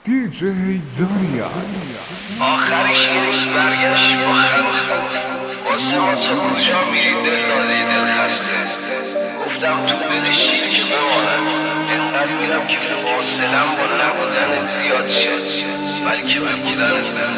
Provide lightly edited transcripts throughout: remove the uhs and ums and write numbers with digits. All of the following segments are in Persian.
DJ دنیا آخرش یه روز برگشت با خنده واسه ما تو کجا میری دل نادی دل خسته گفتم تو بری شیر که بمانم انقدر میرم که فاصلم با نبودن زیاد شد بلکه به بودن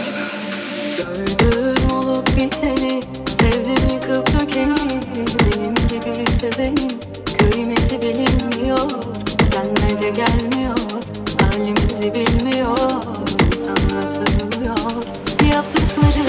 Gördüm olup biteni, sevdim yıkıp dökeni. Benim gibi sevenin kıymeti bilinmiyor. Gidenler de gelmiyor, halimizi bilmiyor. İnsan nasıl buluyor yaptıkları.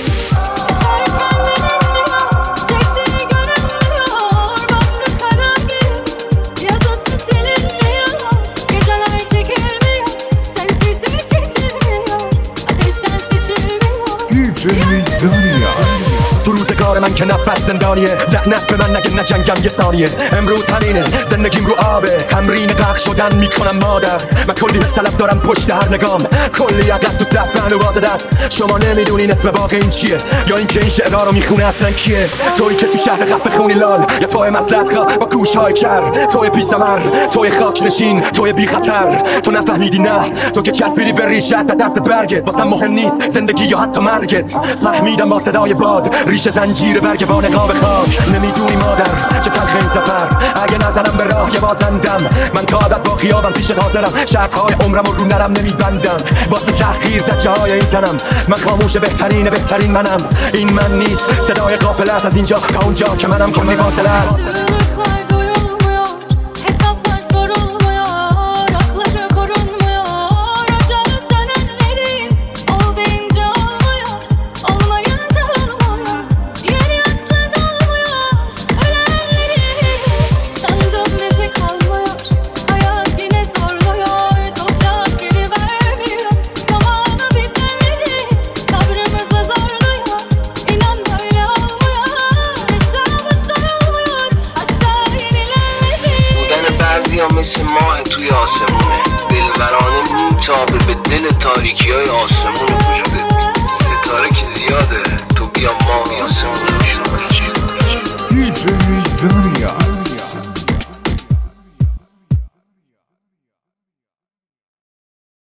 Yaşarken bilinmiyor, çektiği görünmüyor. Baktı kara gün, yazısı silinmiyor. Geceler çekilmiyor, sensiz hiç geçilmiyor. Ateşten seçilmiyor. DJ دنیا تو روزگار من که نفس زندانیه لعنت به من نگه نجنگم یه ثانیه امروز همینه زندگیم رو آبه تمرین غرق شدن میکنم مادر من کلی حس طلب دارم پشت هر نگام کلی عقل تو صفن و باز دست شما نمیدونین اسم واقع این چیه یا اینکه این شعرها رو میخونه اصلا کیه تویی که تو شهر خفه خونی لال یا توی مسلط خواه با گوشهای کر توی پی ثمر توی خاک نشین توی بی خطر تو نفهمیدی نه تو که چسبیدی به ریشت دست برگت واسم مهم نیست زندگی یا حتی مرگت فهمیدم با صدای باد ریشه زنجیر برگ با نقاب خاک نمیدونی مادر چه تلخ این سفر اگه نزنم به راه یه بازندم من تا ابد با خیابم پیشت حاضرم شرطهای عمرم رو نرم نمیبندم واسه تحقیر زجه های این تنم من خاموش بهترین منم این من نیست صدای قافله است از اینجا تا اونجا که منم کلی فاصله است Sığlıklar duyulmuyor, hesaplar sorulmuyor, hakları korunmuyor. Acalı senenlerin ol deyince olmuyor, olmayınca olmuyor. Yeni aslı dolmuyor, ölenleri sandım nesi kalmıyor. Hayat yine zorluyor, toprak geri vermiyor. Zamanı bitenleri sabrımızı zorluyor. İnan böyle olmuyor, hesabı sorulmuyor. Aşkta yenilenmedi. بودن بعضی ها مثل ماه توی آسمونه دلورانه میتابه به دل تاریکی های آسمون وجودت ستاره که زیاده تو بیا ماه آسمونه